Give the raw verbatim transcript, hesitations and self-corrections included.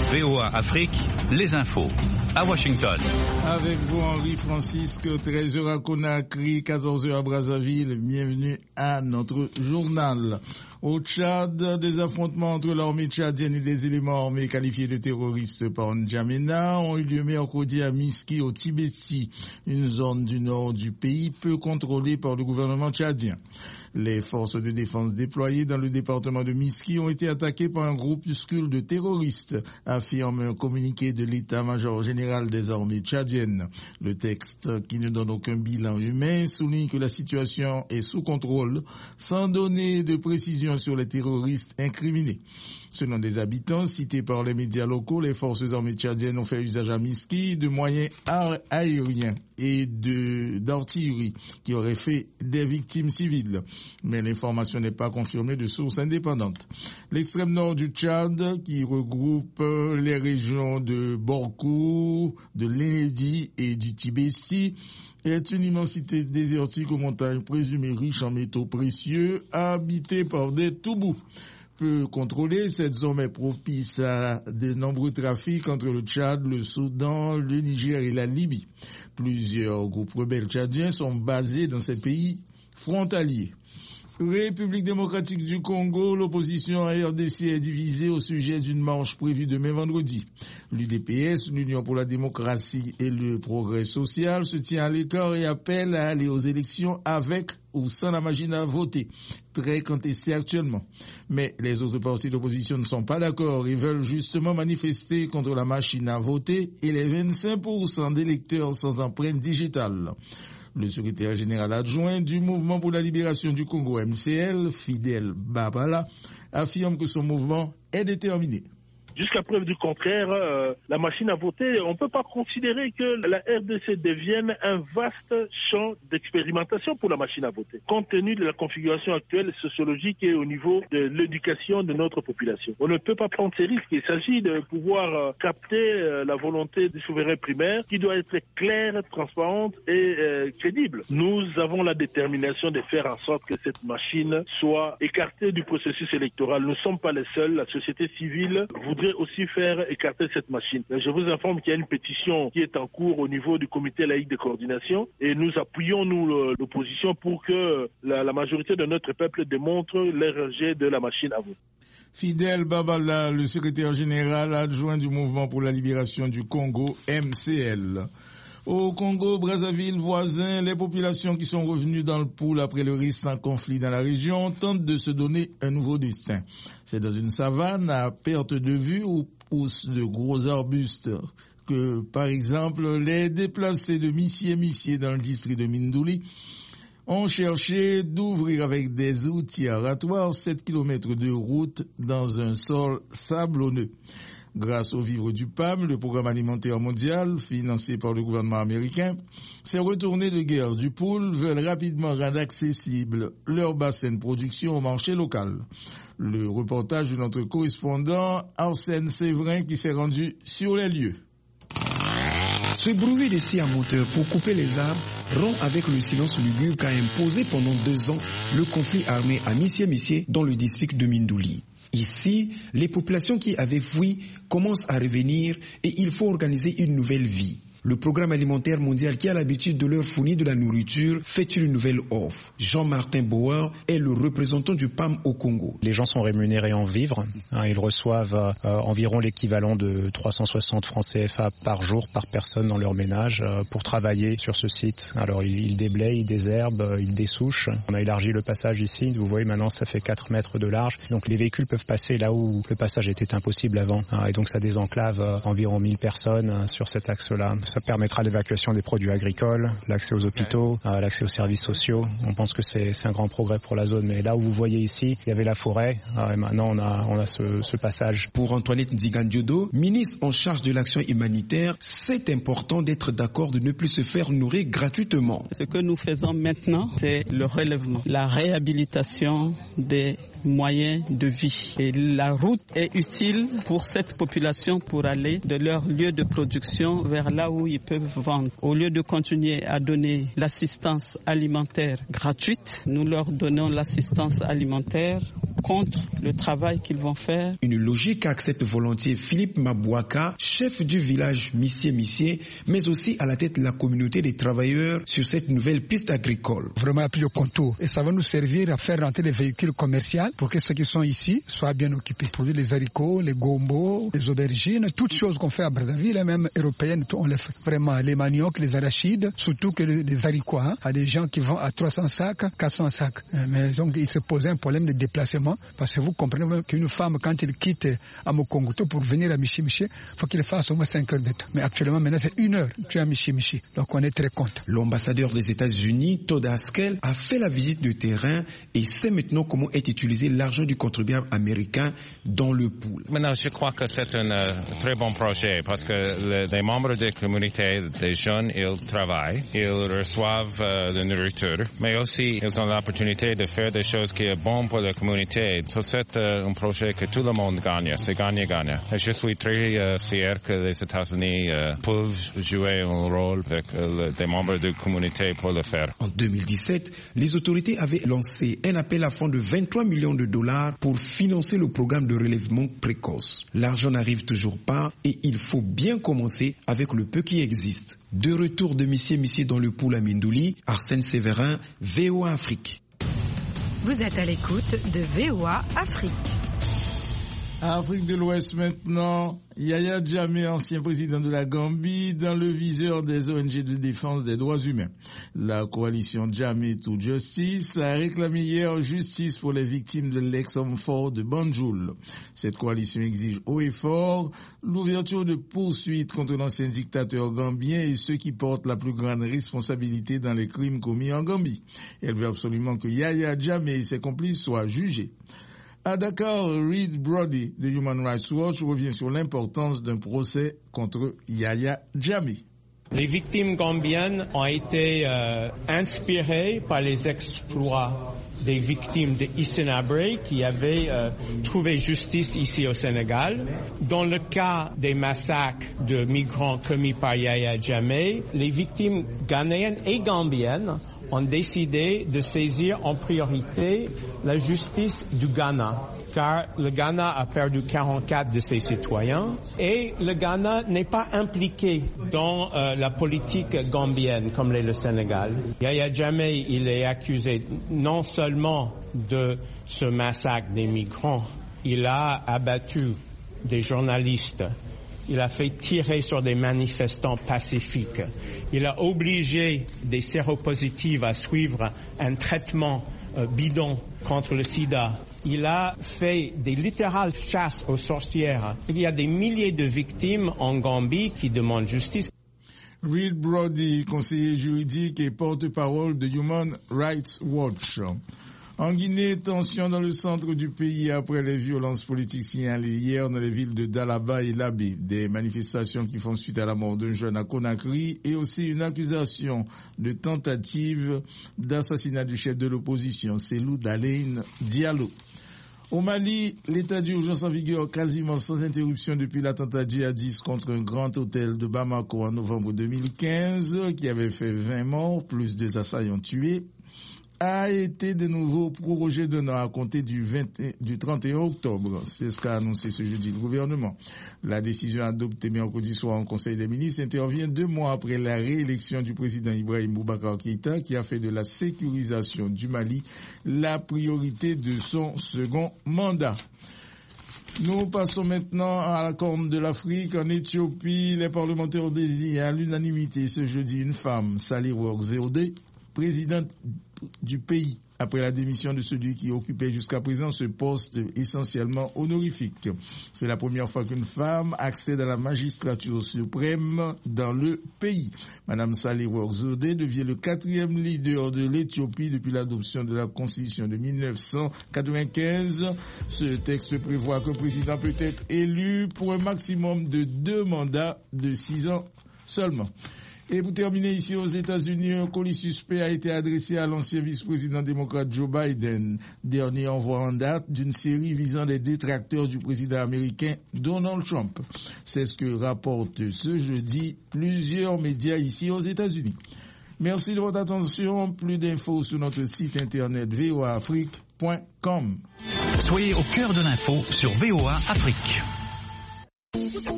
V O A Afrique, les infos. À Washington. Avec vous, Henri Francisque, treize heures à Conakry, quatorze heures à Brazzaville. Bienvenue à notre journal. Au Tchad, des affrontements entre l'armée tchadienne et des éléments armés qualifiés de terroristes par N'Djamena ont eu lieu mercredi à Miski, au Tibesti, une zone du nord du pays peu contrôlée par le gouvernement tchadien. Les forces de défense déployées dans le département de Miski ont été attaquées par un groupuscule de terroristes, affirme un communiqué de l'état-major général des armées tchadiennes. Le texte, qui ne donne aucun bilan humain, souligne que la situation est sous contrôle, sans donner de précision sur les terroristes incriminés. Selon des habitants cités par les médias locaux, les forces armées tchadiennes ont fait usage à Miski de moyens aériens et de, d'artillerie qui auraient fait des victimes civiles. Mais l'information n'est pas confirmée de sources indépendantes. L'extrême nord du Tchad, qui regroupe les régions de Borkou, de l'Enedi et du Tibesti, est une immensité désertique aux montagnes présumées riches en métaux précieux, habitée par des toubous. Peu contrôlée, cette zone est propice à de nombreux trafics entre le Tchad, le Soudan, le Niger et la Libye. Plusieurs groupes rebelles tchadiens sont basés dans ces pays frontaliers. République démocratique du Congo, l'opposition à R D C est divisée au sujet d'une marche prévue demain vendredi. L'U D P S, l'Union pour la démocratie et le progrès social, se tient à l'écart et appelle à aller aux élections avec ou sans la machine à voter, très contestée actuellement. Mais les autres partis d'opposition ne sont pas d'accord et veulent justement manifester contre la machine à voter et les vingt-cinq pour cent d'électeurs sans empreinte digitale. Le secrétaire général adjoint du Mouvement pour la libération du Congo, M C L, Fidel Babala, affirme que son mouvement est déterminé. Jusqu'à preuve du contraire, euh, la machine à voter, on ne peut pas considérer que la R D C devienne un vaste champ d'expérimentation pour la machine à voter, compte tenu de la configuration actuelle sociologique et au niveau de l'éducation de notre population. On ne peut pas prendre ces risques. Il s'agit de pouvoir euh, capter euh, la volonté du souverain primaire qui doit être claire, transparente et euh, crédible. Nous avons la détermination de faire en sorte que cette machine soit écartée du processus électoral. Nous ne sommes pas les seuls. La société civile voudrait aussi faire écarter cette machine. Je vous informe qu'il y a une pétition qui est en cours au niveau du comité laïque de coordination et nous appuyons, nous, l'opposition pour que la, la majorité de notre peuple démontre les rejets de la machine à voter. Fidel Babala, le secrétaire général adjoint du Mouvement pour la libération du Congo, M C L. Au Congo, Brazzaville voisin, les populations qui sont revenues dans le pool après le récent conflit dans la région tentent de se donner un nouveau destin. C'est dans une savane à perte de vue où poussent de gros arbustes que, par exemple, les déplacés de Missié-Missié dans le district de Mindouli ont cherché d'ouvrir avec des outils aratoires sept kilomètres de route dans un sol sablonneux. Grâce aux vivres du P A M, le programme alimentaire mondial, financé par le gouvernement américain, ces retournés de guerre du pool veulent rapidement rendre accessible leur bassin de production au marché local. Le reportage de notre correspondant Arsène Séverin qui s'est rendu sur les lieux. Ce bruit de scie à moteur pour couper les arbres rompt avec le silence lugubre qu'a imposé pendant deux ans le conflit armé à Missié-Missié dans le district de Mindouli. Ici, les populations qui avaient fui commencent à revenir et il faut organiser une nouvelle vie. Le programme alimentaire mondial qui a l'habitude de leur fournir de la nourriture fait une nouvelle offre. Jean-Martin Bauer est le représentant du P A M au Congo. Les gens sont rémunérés en vivres. Hein, ils reçoivent euh, environ l'équivalent de trois cent soixante francs C F A par jour, par personne dans leur ménage euh, pour travailler sur ce site. Alors ils, ils déblayent, ils désherbent, ils dessouchent. On a élargi le passage ici. Vous voyez maintenant ça fait quatre mètres de large. Donc les véhicules peuvent passer là où le passage était impossible avant. Hein, et donc ça désenclave euh, environ mille personnes euh, sur cet axe-là. Ça permettra l'évacuation des produits agricoles, l'accès aux hôpitaux, euh, l'accès aux services sociaux. On pense que c'est, c'est un grand progrès pour la zone. Mais là où vous voyez ici, il y avait la forêt. Euh, et maintenant, on a, on a ce, ce passage. Pour Antoinette Nzigandiodo, ministre en charge de l'action humanitaire, c'est important d'être d'accord de ne plus se faire nourrir gratuitement. Ce que nous faisons maintenant, c'est le relèvement, la réhabilitation des moyens de vie. Et la route est utile pour cette population pour aller de leur lieu de production vers là où ils peuvent vendre. Au lieu de continuer à donner l'assistance alimentaire gratuite, nous leur donnons l'assistance alimentaire contre le travail qu'ils vont faire. Une logique accepte volontiers Philippe Mabouaka, chef du village Missié-Missié, mais aussi à la tête de la communauté des travailleurs sur cette nouvelle piste agricole. Vraiment, il y a plus de contours et ça va nous servir à faire rentrer les véhicules commerciaux pour que ceux qui sont ici soient bien occupés. Produire les haricots, les gombos, les aubergines, toutes choses qu'on fait à Brazzaville, et même européennes, on les fait. Vraiment, les maniocs, les arachides, surtout que les, les haricots, hein, à des gens qui vont à trois cents sacs, quatre cents sacs. Mais donc, il se pose un problème de déplacement parce que vous comprenez même qu'une femme, quand elle quitte Amokongoto pour venir à Michi-Michi, il faut qu'il fasse au moins cinq heures de temps. Mais actuellement, maintenant, c'est une heure, tu es à Michi-Michi. Donc, on est très content. L'ambassadeur des États-Unis, Todd Haskell, a fait la visite de terrain et sait maintenant comment est utilisé l'argent du contribuable américain dans le pool. Maintenant, je crois que c'est un euh, très bon projet parce que le, les membres des communautés, des jeunes, ils travaillent, ils reçoivent euh, de la nourriture, mais aussi ils ont l'opportunité de faire des choses qui sont bonnes pour la communauté. So, c'est euh, un projet que tout le monde gagne, c'est gagne-gagne. Et je suis très euh, fier que les États-Unis euh, peuvent jouer un rôle avec euh, des membres de la communauté pour le faire. En deux mille dix-sept, les autorités avaient lancé un appel à fonds de vingt-trois millions de dollars pour financer le programme de relèvement précoce. L'argent n'arrive toujours pas et il faut bien commencer avec le peu qui existe. De retour de Missié-Missié dans le pool à Mindouli, Arsène Séverin, V O A Afrique. Vous êtes à l'écoute de V O A Afrique. Afrique de l'Ouest maintenant, Yaya Jammeh, ancien président de la Gambie, dans le viseur des O N G de défense des droits humains. La coalition Jammeh to Justice a réclamé hier justice pour les victimes de l'ex-homme fort de Banjul. Cette coalition exige haut et fort l'ouverture de poursuites contre l'ancien dictateur gambien et ceux qui portent la plus grande responsabilité dans les crimes commis en Gambie. Elle veut absolument que Yaya Jammeh et ses complices soient jugés. À Dakar, Reed Brody de Human Rights Watch revient sur l'importance d'un procès contre Yaya Jammeh. Les victimes gambiennes ont été euh, inspirées par les exploits des victimes de Hissène Habré qui avaient euh, trouvé justice ici au Sénégal. Dans le cas des massacres de migrants commis par Yaya Jammeh, les victimes ghanéennes et gambiennes ont décidé de saisir en priorité la justice du Ghana, car le Ghana a perdu quarante-quatre de ses citoyens et le Ghana n'est pas impliqué dans euh, la politique gambienne comme l'est le Sénégal. Yaya Jammeh, il est accusé non seulement de ce massacre des migrants, il a abattu des journalistes, il a fait tirer sur des manifestants pacifiques. Il a obligé des séropositifs à suivre un traitement euh, bidon contre le sida. Il a fait des littérales chasses aux sorcières. Il y a des milliers de victimes en Gambie qui demandent justice. Reed Brody, conseiller juridique et porte-parole de Human Rights Watch. En Guinée, tension dans le centre du pays après les violences politiques signalées hier dans les villes de Dalaba et Labé. Des manifestations qui font suite à la mort d'un jeune à Conakry et aussi une accusation de tentative d'assassinat du chef de l'opposition, Cellou Dalein Diallo. Au Mali, l'état d'urgence en vigueur quasiment sans interruption depuis l'attentat djihadiste contre un grand hôtel de Bamako en novembre deux mille quinze, qui avait fait vingt morts, plus des assaillants tués, a été de nouveau prorogé d'un an à compter du, vingt, du trente et un octobre. C'est ce qu'a annoncé ce jeudi le gouvernement. La décision adoptée mercredi soir en Conseil des ministres intervient deux mois après la réélection du président Ibrahim Boubacar Keïta, qui a fait de la sécurisation du Mali la priorité de son second mandat. Nous passons maintenant à la Corne de l'Afrique. En Éthiopie, les parlementaires ont désigné à l'unanimité ce jeudi une femme, Sahle-Work Zewde, présidente du pays, après la démission de celui qui occupait jusqu'à présent ce poste essentiellement honorifique. C'est la première fois qu'une femme accède à la magistrature suprême dans le pays. Madame Sahle-Work Zewde devient le quatrième leader de l'Éthiopie depuis l'adoption de la Constitution de mille neuf cent quatre-vingt-quinze. Ce texte prévoit qu'un président peut être élu pour un maximum de deux mandats de six ans seulement. Et pour terminer ici aux États-Unis, un colis suspect a été adressé à l'ancien vice-président démocrate Joe Biden, dernier envoi en date d'une série visant les détracteurs du président américain Donald Trump. C'est ce que rapportent ce jeudi plusieurs médias ici aux États-Unis. Merci de votre attention. Plus d'infos sur notre site internet v o a afrique point com. Soyez au cœur de l'info sur V O A Afrique.